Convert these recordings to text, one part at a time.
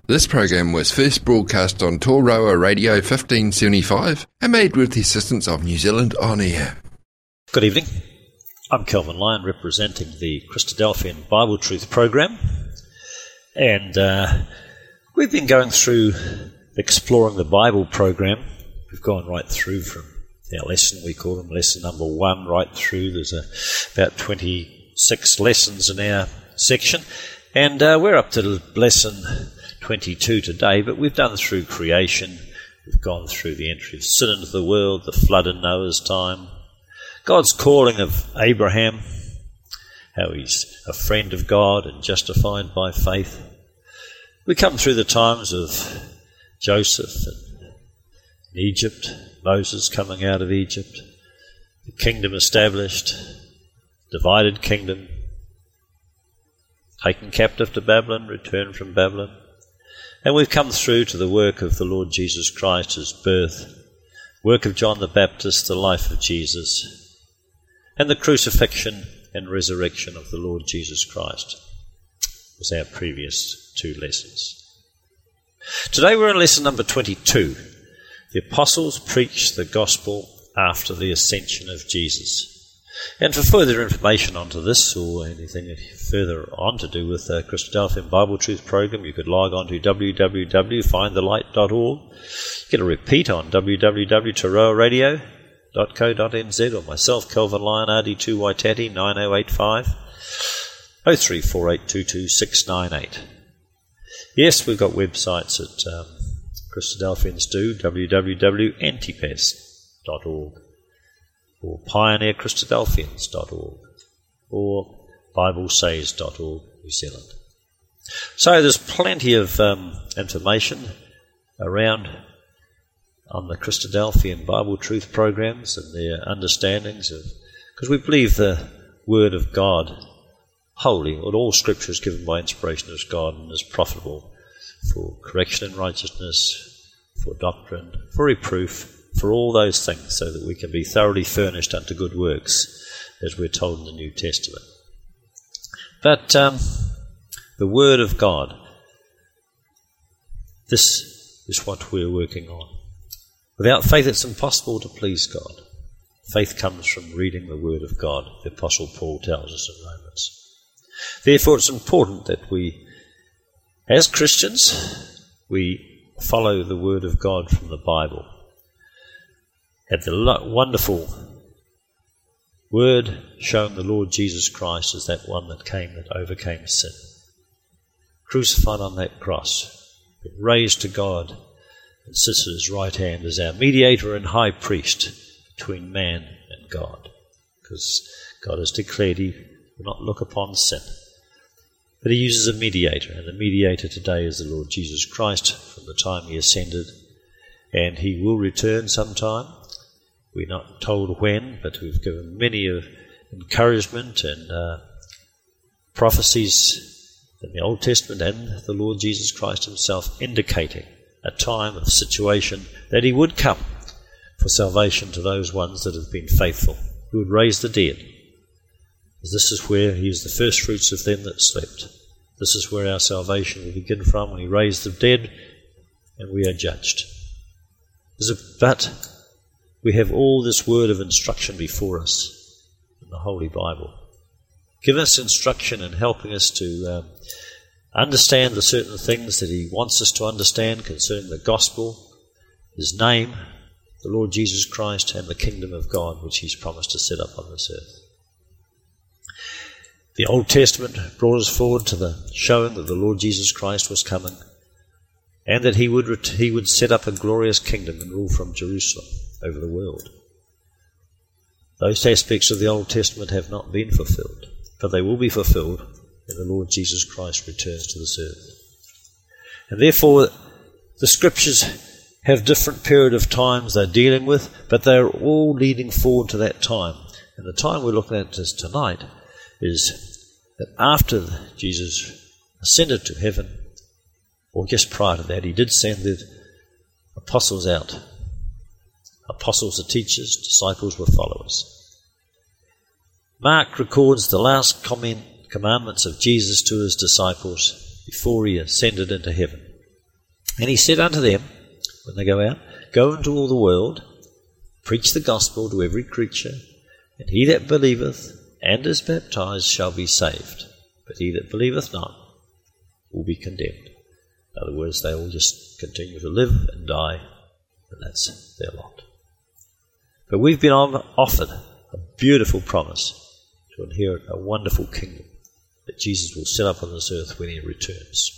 This program was first broadcast on Toroa Radio 1575 and made with the assistance of New Zealand On Air. Good evening. I'm Kelvin Lyon, representing the Christadelphian Bible Truth program. And we've been going through Exploring the Bible program. We've gone right through from our lesson, we call them lesson number 1, right through. There's about 26 lessons in our section. And we're up to lesson 22 today, but we've done through creation. We've gone through the entry of sin into the world, the flood in Noah's time, God's calling of Abraham, how he's a friend of God and justified by faith. We come through the times of Joseph and Egypt, Moses coming out of Egypt, the kingdom established, divided kingdom, taken captive to Babylon, returned from Babylon. And we've come through to the work of the Lord Jesus Christ, his birth, work of John the Baptist, the life of Jesus, and the crucifixion and resurrection of the Lord Jesus Christ. That was our previous 2 lessons. Today we're in lesson number 22. The apostles preached the gospel after the ascension of Jesus. And for further information onto this or anything further on to do with the Christadelphian Bible Truth program, you could log on to www.findthelight.org. Get a repeat on www.toroaradio.co.nz or myself, Kelvin Lyon, RD2 Waitati 9085 034822 Yes, we've got websites at Christadelphians do, www.antipes.org. or pioneerchristadelphians.org or biblesays.org, New Zealand. So there's plenty of information around on the Christadelphian Bible Truth programs and their understandings of, because we believe the Word of God wholly, or all Scripture is given by inspiration of God and is profitable for correction in righteousness, for doctrine, for reproof, for all those things, so that we can be thoroughly furnished unto good works, as we're told in the New Testament. But the Word of God, this is what we're working on. Without faith it's impossible to please God. Faith comes from reading the Word of God, the Apostle Paul tells us in Romans. Therefore it's important that we, as Christians, we follow the Word of God from the Bible. Had the wonderful word showing the Lord Jesus Christ as that one that overcame sin. Crucified on that cross, raised to God, and sits at his right hand as our mediator and high priest between man and God. Because God has declared he will not look upon sin. But he uses a mediator, and the mediator today is the Lord Jesus Christ from the time he ascended, and he will return sometime. We're not told when, but we've given many encouragement and prophecies in the Old Testament and the Lord Jesus Christ himself indicating a time of situation that he would come for salvation to those ones that have been faithful, who would raise the dead. This is where he is the first fruits of them that slept. This is where our salvation will begin from, when he raised the dead and we are judged. But we have all this word of instruction before us in the Holy Bible. Give us instruction in helping us to understand the certain things that he wants us to understand concerning the gospel, his name, the Lord Jesus Christ, and the kingdom of God which he's promised to set up on this earth. The Old Testament brought us forward to the showing that the Lord Jesus Christ was coming and that he would set up a glorious kingdom and rule from Jerusalem over the world. Those aspects of the Old Testament have not been fulfilled, but they will be fulfilled when the Lord Jesus Christ returns to this earth. And therefore, the Scriptures have different period of times they're dealing with, but they're all leading forward to that time. And the time we're looking at tonight is that after Jesus ascended to heaven, or just prior to that, he did send the apostles out. Apostles are teachers, disciples were followers. Mark records the last commandments of Jesus to his disciples before he ascended into heaven. And he said unto them, when they go out, go into all the world, preach the gospel to every creature, and he that believeth and is baptized shall be saved, but he that believeth not will be condemned. In other words, they will just continue to live and die, and that's their lot. But we've been offered a beautiful promise to inherit a wonderful kingdom that Jesus will set up on this earth when he returns.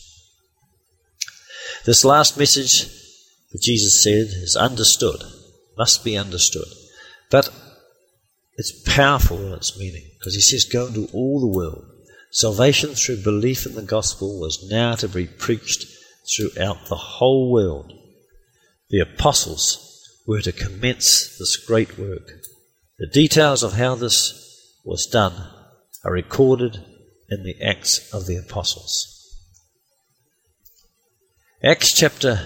This last message that Jesus said is understood, must be understood. But it's powerful in its meaning, because he says, go into all the world. Salvation through belief in the gospel was now to be preached throughout the whole world. The apostles were to commence this great work. The details of how this was done are recorded in the Acts of the Apostles. Acts chapter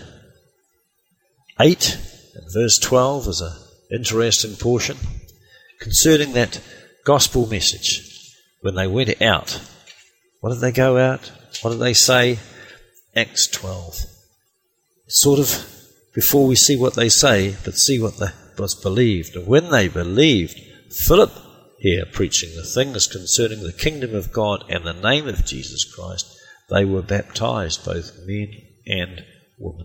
8 and verse 12 is an interesting portion concerning that gospel message. When they went out, what did they go out? What did they say? Acts 12. Sort of before we see what they say, but see what was believed. And when they believed, Philip here preaching the things concerning the kingdom of God and the name of Jesus Christ, they were baptized, both men and women.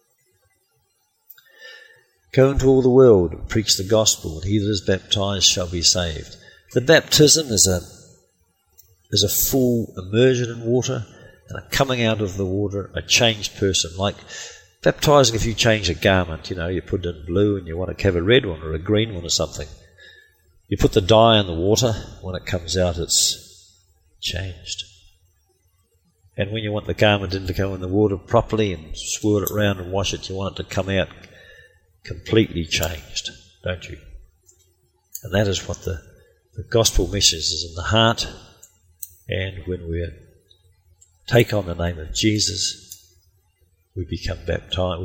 Go into all the world and preach the gospel, and he that is baptized shall be saved. The baptism is a full immersion in water, and a coming out of the water, a changed person. Like baptizing, if you change a garment, you put it in blue and you want to have a red one or a green one or something. You put the dye in the water, when it comes out it's changed. And when you want the garment to go in the water properly and swirl it around and wash it, you want it to come out completely changed, don't you? And that is what the gospel message is in the heart. And when we take on the name of Jesus, we become baptized,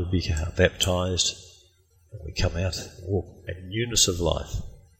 and we come out and walk in newness of life.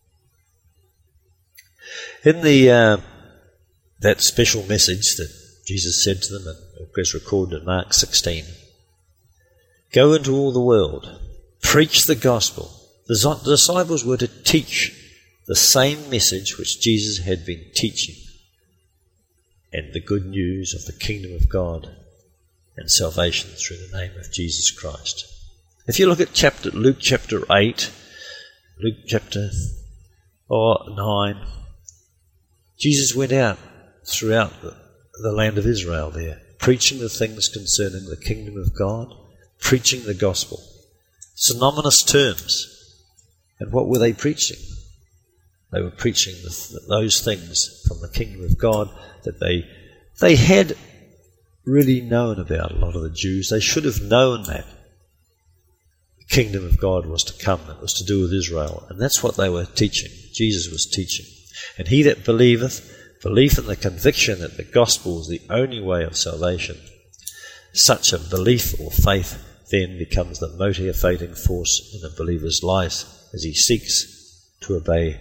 In that special message that Jesus said to them, and it is recorded in Mark 16, go into all the world, preach the gospel. The disciples were to teach the same message which Jesus had been teaching, and the good news of the kingdom of God and salvation through the name of Jesus Christ. If you look at Luke chapter 8, Luke chapter 9, Jesus went out throughout the land of Israel there, preaching the things concerning the kingdom of God, preaching the gospel. Synonymous terms. And what were they preaching? They were preaching those things from the kingdom of God that they had really known about. A lot of the Jews, they should have known that the kingdom of God was to come. It was to do with Israel. And that's what they were teaching. Jesus was teaching. And he that believeth, belief in the conviction that the gospel is the only way of salvation, such a belief or faith then becomes the motivating force in a believer's life as he seeks to obey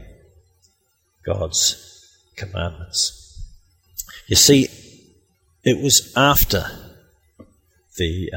God's commandments. You see, it was after they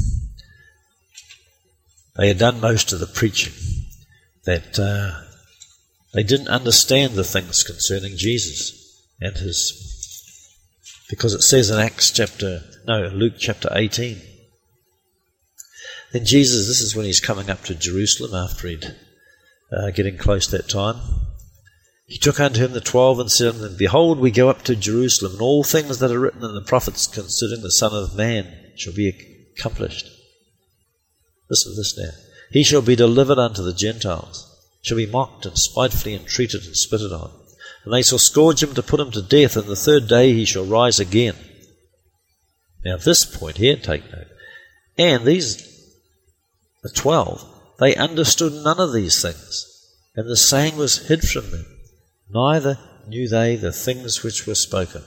had done most of the preaching that they didn't understand the things concerning Jesus and because it says in Luke chapter 18. Then Jesus, this is when he's coming up to Jerusalem after he'd getting close that time. He took unto him the 12 and said unto them, behold, we go up to Jerusalem, and all things that are written in the prophets concerning the Son of Man shall be accomplished. Listen to this now. He shall be delivered unto the Gentiles, shall be mocked and spitefully entreated and spitted on. And they shall scourge him to put him to death, and the third day he shall rise again. Now at this point here, take note. And the 12, they understood none of these things, and the saying was hid from them. Neither knew they the things which were spoken.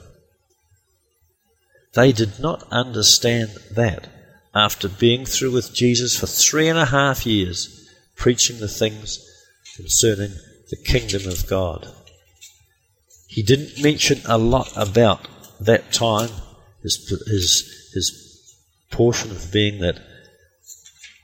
They did not understand that after being through with Jesus for 3.5 years, preaching the things concerning the kingdom of God. He didn't mention a lot about that time, his portion of being that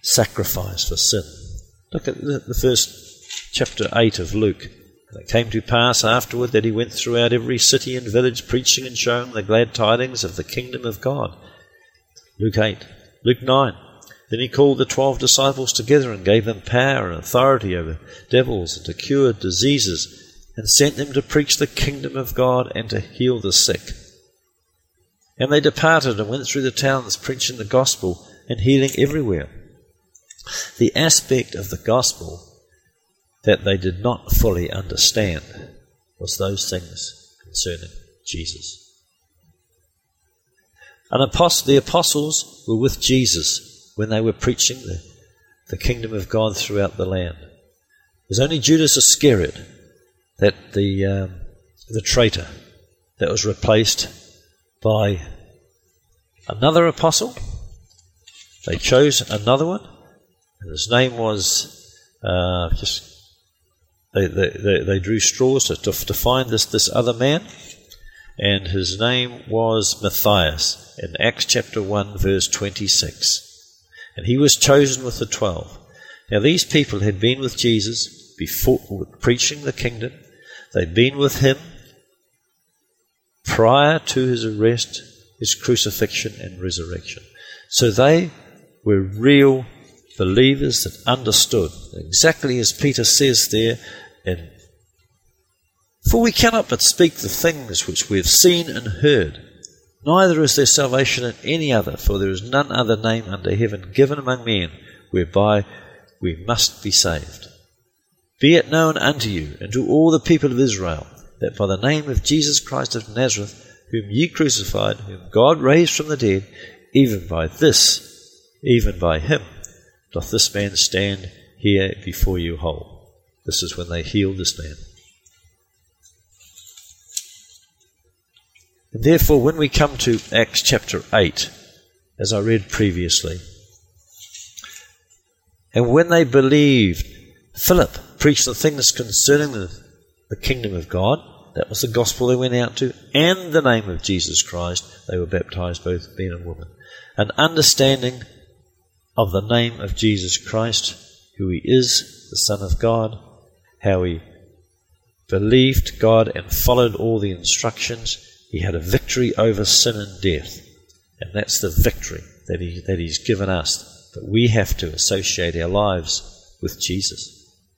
sacrifice for sin. Look at the first chapter 8 of Luke. And it came to pass afterward that he went throughout every city and village, preaching and showing the glad tidings of the kingdom of God. Luke 8. Luke 9. Then he called the 12 disciples together and gave them power and authority over devils and to cure diseases, and sent them to preach the kingdom of God and to heal the sick. And they departed and went through the towns, preaching the gospel and healing everywhere. The aspect of the gospel that they did not fully understand was those things concerning Jesus. And the apostles were with Jesus when they were preaching the kingdom of God throughout the land. It was only Judas Iscariot, that the traitor, that was replaced by another apostle. They chose another one, and his name was They drew straws to find this other man, and his name was Matthias in Acts chapter 1 verse 26. And he was chosen with the 12. Now these people had been with Jesus before, preaching the kingdom. They'd been with him prior to his arrest, his crucifixion and resurrection. So they were real believers that understood, exactly as Peter says there, for we cannot but speak the things which we have seen and heard. Neither is there salvation in any other, for there is none other name under heaven given among men whereby we must be saved. Be it known unto you and to all the people of Israel that by the name of Jesus Christ of Nazareth, whom ye crucified, whom God raised from the dead, even by him, doth this man stand here before you whole. This is when they healed this man. And therefore, when we come to Acts chapter 8, as I read previously, and when they believed, Philip preached the things concerning the kingdom of God. That was the gospel they went out to, and the name of Jesus Christ. They were baptized, both men and women. An understanding of the name of Jesus Christ, who he is, the Son of God, how he believed God and followed all the instructions. He had a victory over sin and death, and that's the victory that he's given us. But we have to associate our lives with Jesus.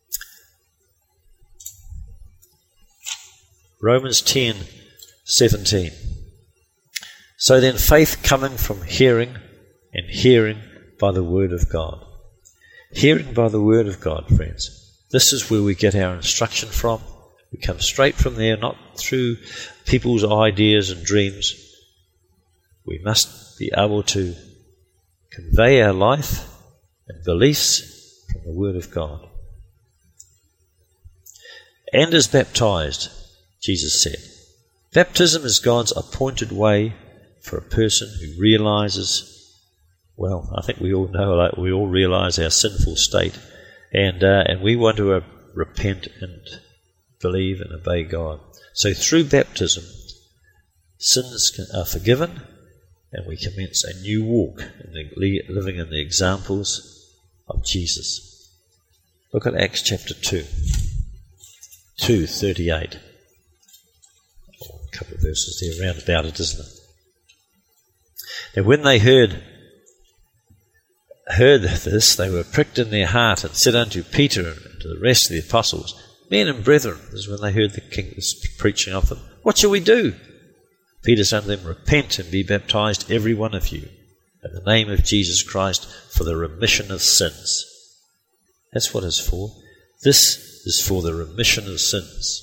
Romans 10:17. So then faith coming from hearing, and hearing by the word of God. Hearing by the word of God, friends. This is where we get our instruction from. We come straight from there, not through people's ideas and dreams. We must be able to convey our life and beliefs from the word of God. And is baptized, Jesus said. Baptism is God's appointed way for a person who realizes, well, I think we all know, like we all realize our sinful state, and we want to repent and believe and obey God. So through baptism, sins are forgiven, and we commence a new walk in living in the examples of Jesus. Look at Acts chapter 2:38. A couple of verses there round about it, isn't it? Now when they heard this, they were pricked in their heart, and said unto Peter and to the rest of the apostles, Men and brethren, this is when they heard the king was preaching of them, what shall we do? Peter said unto them, Repent and be baptized every one of you in the name of Jesus Christ for the remission of sins. That's what it's for. This is for the remission of sins.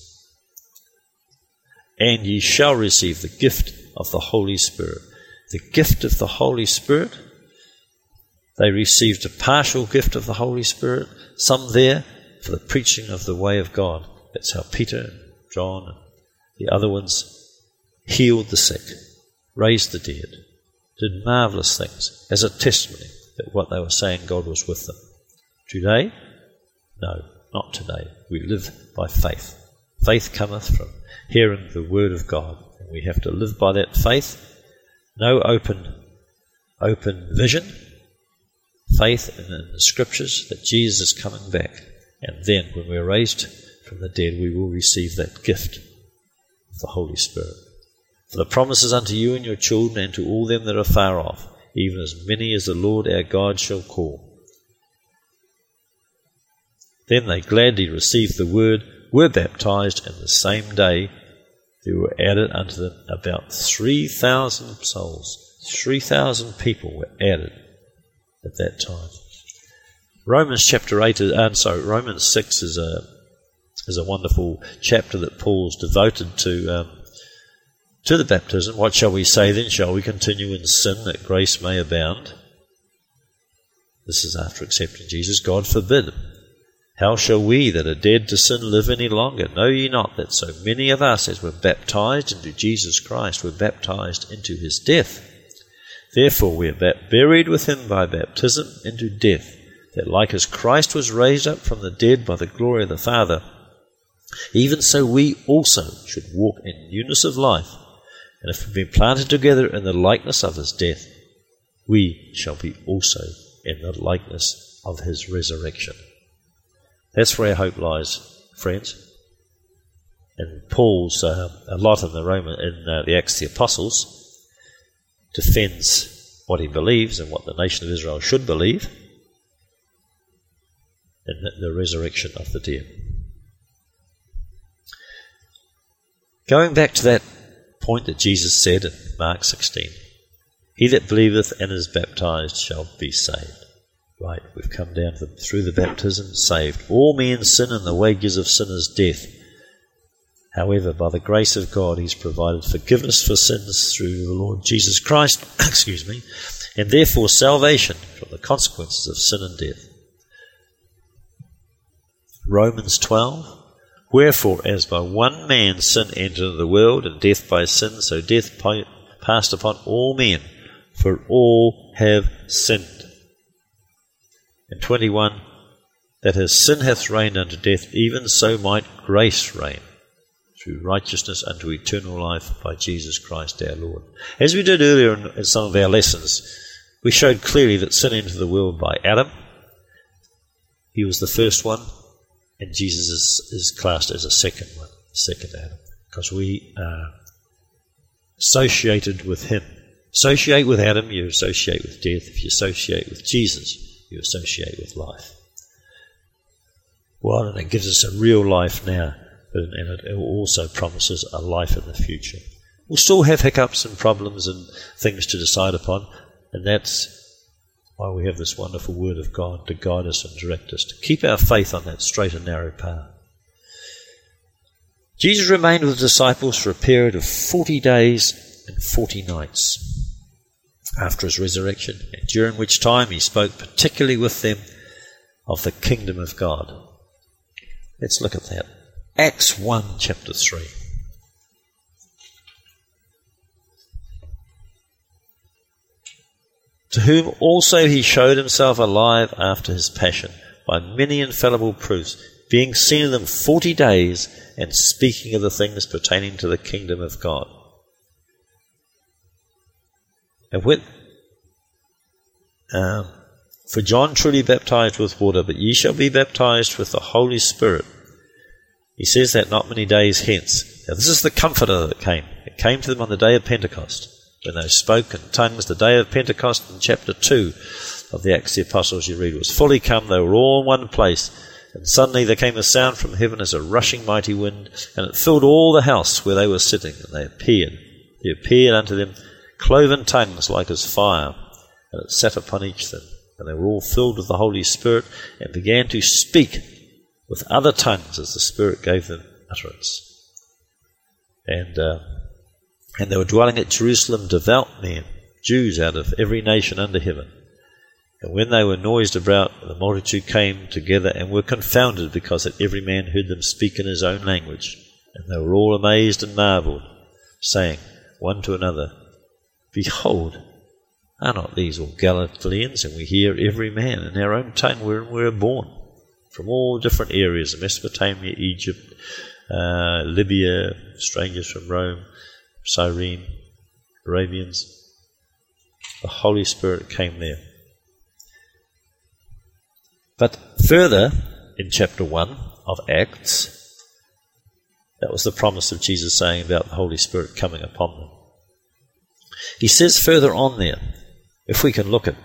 And ye shall receive the gift of the Holy Spirit. The gift of the Holy Spirit. They received a partial gift of the Holy Spirit, some there for the preaching of the way of God. That's how Peter and John and the other ones healed the sick, raised the dead, did marvelous things as a testimony that what they were saying, God was with them. Today? No, not today. We live by faith. Faith cometh from hearing the word of God, and we have to live by that faith. No open vision. faith in the Scriptures that Jesus is coming back. And then, when we're raised from the dead, we will receive that gift of the Holy Spirit. For the promises unto you and your children, and to all them that are far off, even as many as the Lord our God shall call. Then they gladly received the word, were baptized, and the same day there were added unto them about 3,000 souls. 3,000 people were added at that time. Romans 6 is a wonderful chapter that Paul's devoted to the baptism. What shall we say then? Shall we continue in sin that grace may abound? This is after accepting Jesus. God forbid. How shall we that are dead to sin live any longer? Know ye not that so many of us as were baptized into Jesus Christ were baptized into his death? Therefore we are buried with him by baptism into death, that like as Christ was raised up from the dead by the glory of the Father, even so we also should walk in newness of life. And if we've been planted together in the likeness of his death, we shall be also in the likeness of his resurrection. That's where our hope lies, friends. And Paul's a lot in the Acts of the Apostles defends what he believes and what the nation of Israel should believe in the resurrection of the dead. Going back to that point that Jesus said in Mark 16, he that believeth and is baptized shall be saved. Right, we've come down through the baptism, saved. All men sin, and the wages of sin is death. However, by the grace of God, he's provided forgiveness for sins through the Lord Jesus Christ, and therefore salvation from the consequences of sin and death. Romans 12, wherefore, as by one man sin entered into the world, and death by sin, so death passed upon all men, for all have sinned. And 21, that as sin hath reigned unto death, even so might grace reign through righteousness unto eternal life by Jesus Christ our Lord. As we did earlier in some of our lessons, we showed clearly that sin entered the world by Adam. He was the first one, and Jesus is classed as a second one, second Adam, because we are associated with him. Associate with Adam, you associate with death. If you associate with Jesus, you associate with life. Well, and it gives us a real life now, and it also promises a life in the future. We'll still have hiccups and problems and things to decide upon, and that's why we have this wonderful Word of God to guide us and direct us, to keep our faith on that straight and narrow path. Jesus remained with the disciples for a period of 40 days and 40 nights after his resurrection, and during which time he spoke particularly with them of the kingdom of God. Let's look at that. Acts 1, chapter 3. To whom also he showed himself alive after his passion, by many infallible proofs, being seen of them 40 days, and speaking of the things pertaining to the kingdom of God. And for John truly baptized with water, but ye shall be baptized with the Holy Spirit. He says that not many days hence. Now this is the Comforter that came. It came to them on the day of Pentecost, when they spoke in tongues. The day of Pentecost in chapter 2 of the Acts of the Apostles you read was fully come. They were all in one place. And suddenly there came a sound from heaven as a rushing mighty wind, and it filled all the house where they were sitting. And they appeared. There appeared unto them cloven tongues like as fire, and it sat upon each of them. And they were all filled with the Holy Spirit, and began to speak with other tongues as the Spirit gave them utterance. And they were dwelling at Jerusalem devout men, Jews out of every nation under heaven. And when they were noised about, the multitude came together and were confounded, because that every man heard them speak in his own language. And they were all amazed and marveled, saying one to another, Behold, are not these all Galileans? And we hear every man in our own tongue wherein we are born, from all different areas, Mesopotamia, Egypt, Libya, strangers from Rome, Cyrene, Arabians. The Holy Spirit came there. But further, in chapter 1 of Acts, that was the promise of Jesus saying about the Holy Spirit coming upon them. He says further on there, if we can look at,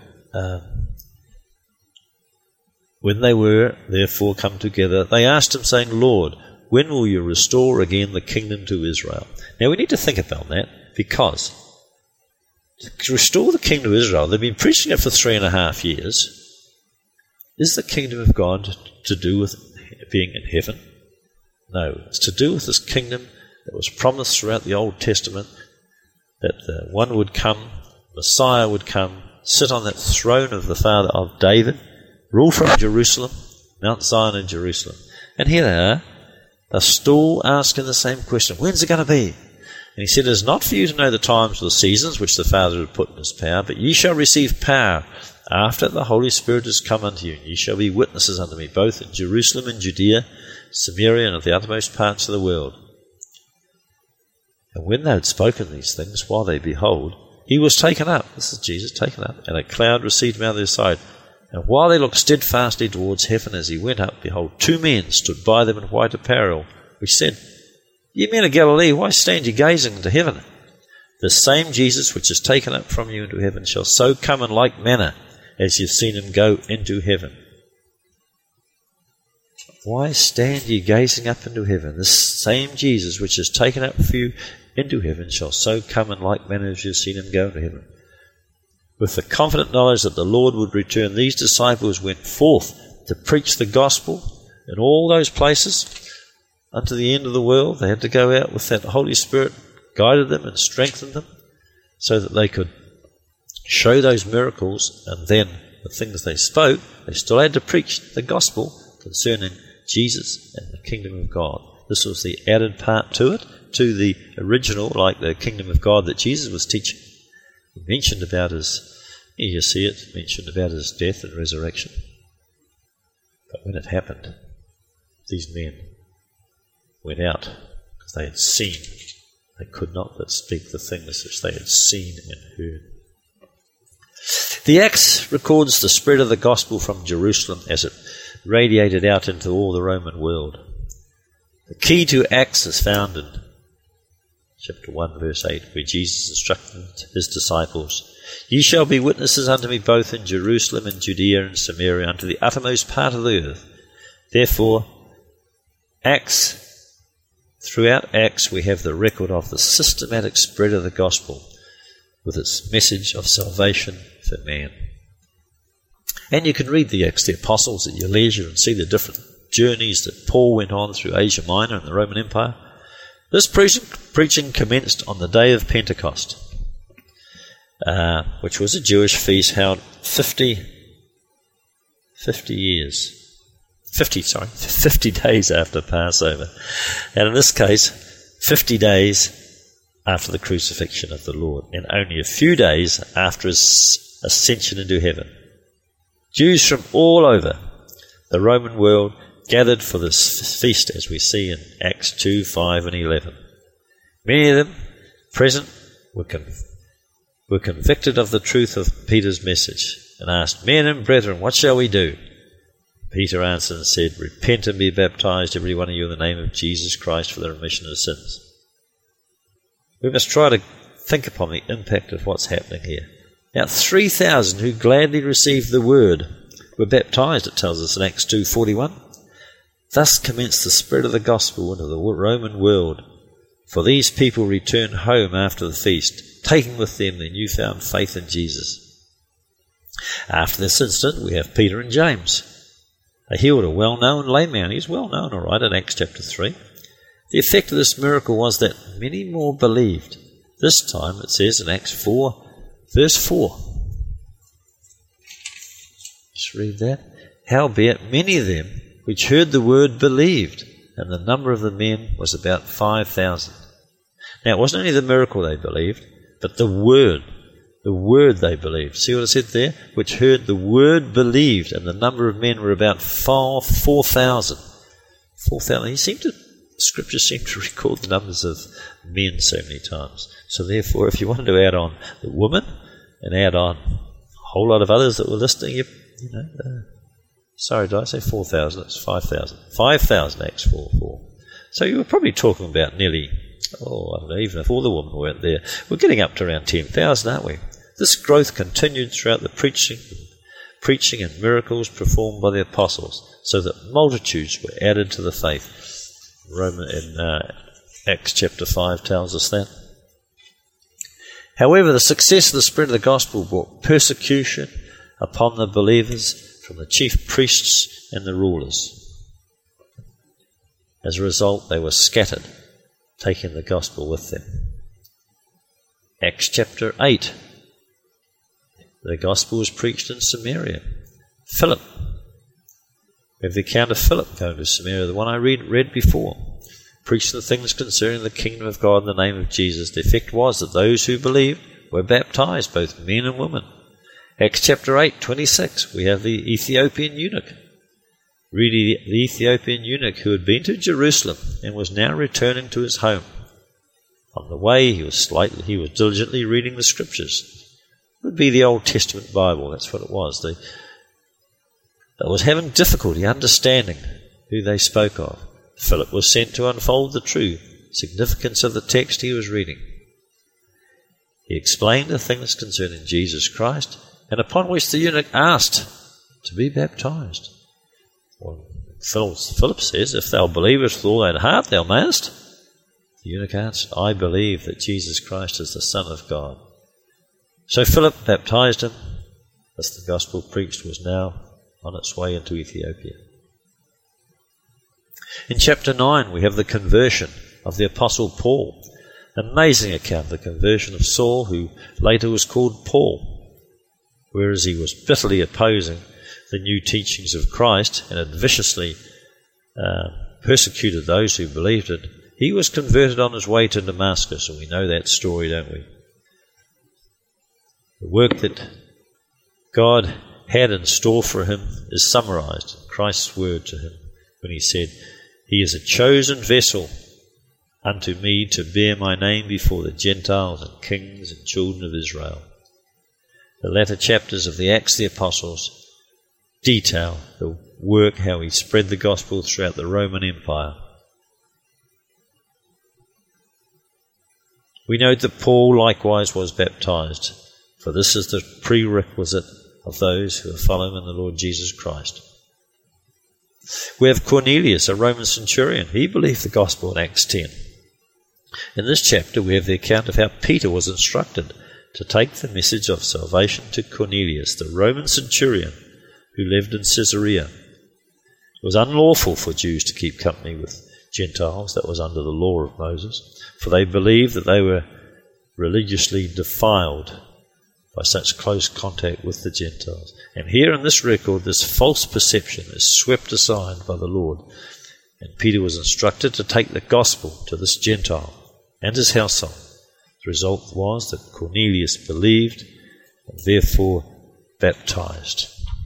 when they were therefore come together, they asked him, saying, Lord, when will you restore again the kingdom to Israel? Now we need to think about that, because to restore the kingdom of Israel, they've been preaching it for 3.5 years. Is the kingdom of God to do with being in heaven? No, it's to do with this kingdom that was promised throughout the Old Testament, that one would come, Messiah would come, sit on that throne of the father of David, rule from Jerusalem, Mount Zion in Jerusalem. And here they are, they're still asking the same question, when's it going to be? And he said, it is not for you to know the times or the seasons which the Father had put in his power, but ye shall receive power after the Holy Spirit is come unto you, and ye shall be witnesses unto me, both in Jerusalem and Judea, Samaria, and of the uttermost parts of the world. And when they had spoken these things, while they behold, he was taken up. This is Jesus taken up, and a cloud received him out of their sight. And while they looked steadfastly towards heaven as he went up, behold, 2 men stood by them in white apparel, which said, Ye men of Galilee, why stand ye gazing into heaven? The same Jesus which is taken up from you into heaven shall so come in like manner as you've seen him go into heaven. Why stand ye gazing up into heaven? This same Jesus which is taken up for you into heaven shall so come in like manner as you've seen him go into heaven. With the confident knowledge that the Lord would return, these disciples went forth to preach the gospel in all those places unto the end of the world. They had to go out with that Holy Spirit, guided them and strengthened them so that they could show those miracles, and then the things they spoke, they still had to preach the gospel concerning Jesus and the kingdom of God. This was the added part to it, to the original, like the kingdom of God that Jesus was teaching. He mentioned about his, you see it, mentioned about his death and resurrection. But when it happened, these men went out because they had seen. They could not but speak the things which they had seen and heard. The Acts records the spread of the gospel from Jerusalem as it radiated out into all the Roman world. The key to Acts is found in chapter 1, verse 8, where Jesus instructed his disciples, Ye shall be witnesses unto me both in Jerusalem and Judea and Samaria, unto the uttermost part of the earth. Therefore, throughout Acts we have the record of the systematic spread of the gospel with its message of salvation for man. And you can read the Acts of the Apostles at your leisure and see the different journeys that Paul went on through Asia Minor and the Roman Empire. This preaching commenced on the day of Pentecost, which was a Jewish feast held 50 days after Passover. And in this case, 50 days after the crucifixion of the Lord, and only a few days after his ascension into heaven. Jews from all over the Roman world gathered for this feast, as we see in Acts 2, 5 and 11. Many of them present were convicted of the truth of Peter's message and asked, Men and brethren, what shall we do? Peter answered and said, Repent and be baptized, every one of you, in the name of Jesus Christ for the remission of sins. We must try to think upon the impact of what's happening here. Now, 3,000 who gladly received the word were baptized, it tells us in Acts 2:41. Thus commenced the spread of the gospel into the Roman world. For these people returned home after the feast, taking with them their newfound faith in Jesus. After this incident, we have Peter and James. They healed a well-known lame man. He's well-known, all right, in Acts chapter 3. The effect of this miracle was that many more believed. This time, it says in Acts 4, verse 4. Just read that. Howbeit, many of them which heard the word believed, and the number of the men was about 5,000. Now, it wasn't only the miracle they believed, but the word they believed. See what it said there? Which heard the word believed, and the number of men were about 4,000. 4,000. Scriptures seem to record the numbers of men so many times. So therefore, if you wanted to add on the woman and add on a whole lot of others that were listening, Sorry, did I say 4,000? It's 5,000. 5,000 Acts 4:4. So you were probably talking about nearly, I don't know, even if all the women weren't there, we're getting up to around 10,000, aren't we? This growth continued throughout the preaching and miracles performed by the apostles, so that multitudes were added to the faith. Acts chapter 5 tells us that. However, the success of the spread of the gospel brought persecution upon the believers from the chief priests and the rulers. As a result, they were scattered, taking the gospel with them. Acts chapter 8. The gospel was preached in Samaria. Philip. We have the account of Philip going to Samaria, the one I read before. Preaching the things concerning the kingdom of God in the name of Jesus. The effect was that those who believed were baptized, both men and women. Acts chapter 8:26, we have the Ethiopian eunuch. Really, the Ethiopian eunuch who had been to Jerusalem and was now returning to his home. On the way, he was diligently reading the scriptures. It would be the Old Testament Bible, that's what it was. They was having difficulty understanding who they spoke of. Philip was sent to unfold the true significance of the text he was reading. He explained the things concerning Jesus Christ, and upon which the eunuch asked to be baptized. Well, Philip says, if thou believest with all thine heart, thou mayest. The eunuch answered, I believe that Jesus Christ is the Son of God. So Philip baptized him, as the gospel preached was now on its way into Ethiopia. In chapter 9, we have the conversion of the Apostle Paul. An amazing account of the conversion of Saul, who later was called Paul. Whereas he was bitterly opposing the new teachings of Christ and had viciously persecuted those who believed it, he was converted on his way to Damascus, and we know that story, don't we? The work that God had in store for him is summarized in Christ's word to him when he said, He is a chosen vessel unto me to bear my name before the Gentiles and kings and children of Israel. The latter chapters of the Acts of the Apostles detail the work, how he spread the gospel throughout the Roman Empire. We note that Paul likewise was baptized, for this is the prerequisite of those who are following in the Lord Jesus Christ. We have Cornelius, a Roman centurion. He believed the gospel in Acts 10. In this chapter we have the account of how Peter was instructed to take the message of salvation to Cornelius, the Roman centurion who lived in Caesarea. It was unlawful for Jews to keep company with Gentiles. That was under the law of Moses, for they believed that they were religiously defiled by such close contact with the Gentiles. And here in this record, this false perception is swept aside by the Lord. And Peter was instructed to take the gospel to this Gentile and his household. The result was that Cornelius believed and therefore baptized.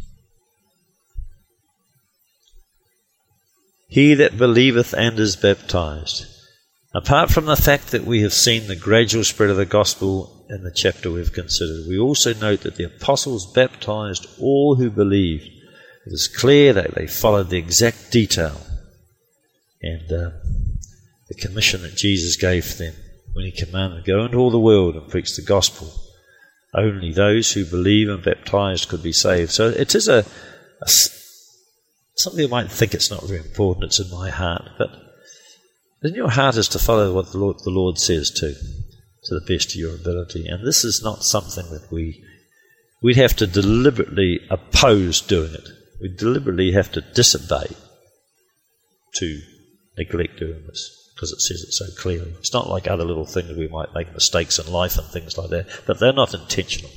He that believeth and is baptized. Apart from the fact that we have seen the gradual spread of the gospel in the chapter we've considered, we also note that the apostles baptized all who believed. It is clear that they followed the exact detail and the commission that Jesus gave them when he commanded, go into all the world and preach the gospel. Only those who believe and baptized could be saved. So it is something you might think it's not very important, it's in my heart, but in your heart is to follow what the Lord says to the best of your ability. And this is not something that we'd have to deliberately oppose doing it. We deliberately have to disobey to neglect doing this, because it says it so clearly. It's not like other little things we might make mistakes in life and things like that, but they're not intentional.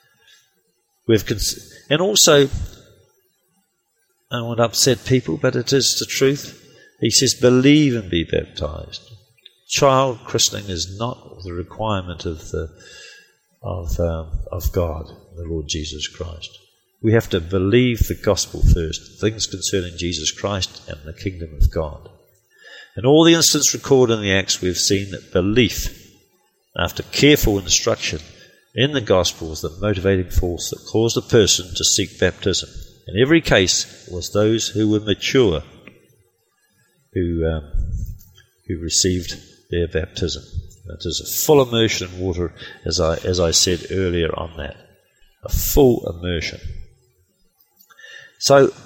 And also, I don't want to upset people, but it is the truth. He says, believe and be baptized. Child christening is not the requirement of God, the Lord Jesus Christ. We have to believe the gospel first, things concerning Jesus Christ and the kingdom of God. In all the instances recorded in the Acts, we've seen that belief, after careful instruction in the gospel, was the motivating force that caused a person to seek baptism. In every case was those who were mature who received their baptism. It is a full immersion in water, as I said earlier on that. A full immersion. So,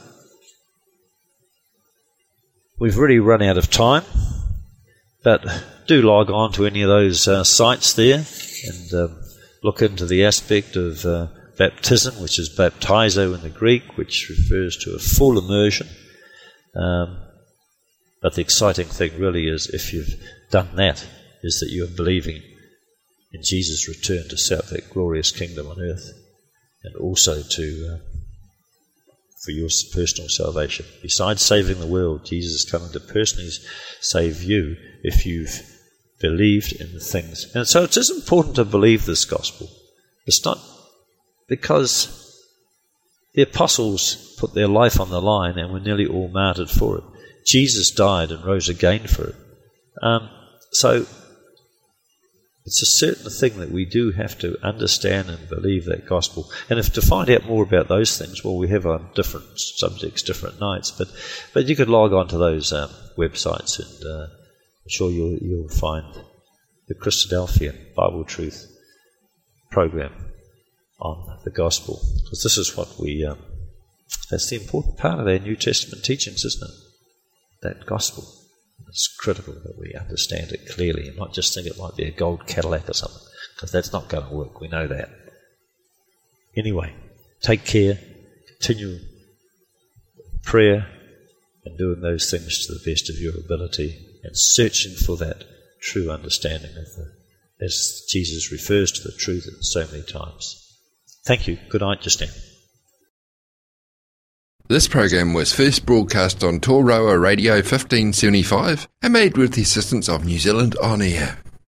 we've really run out of time, but do log on to any of those sites there and look into the aspect of baptism, which is baptizo in the Greek, which refers to a full immersion. But the exciting thing really is, if you've done that, is that you're believing in Jesus' return to set that glorious kingdom on earth, and also for your personal salvation. Besides saving the world, Jesus is coming to personally save you if you've believed in the things. And so it is important to believe this gospel. It's not because the apostles put their life on the line and were nearly all martyred for it. Jesus died and rose again for it. So it's a certain thing that we do have to understand and believe that gospel. And if to find out more about those things, well, we have on different subjects, different nights. But you could log on to those websites, and I'm sure you'll find the Christadelphian Bible Truth program on the gospel. Because this is what that's the important part of our New Testament teachings, isn't it? That gospel. It's critical that we understand it clearly and not just think it might be a gold Cadillac or something, because that's not going to work. We know that. Anyway, take care, continue prayer and doing those things to the best of your ability and searching for that true understanding of as Jesus refers to the truth so many times. Thank you. Good night just now. This program was first broadcast on Toroa Radio 1575 and made with the assistance of New Zealand On Air.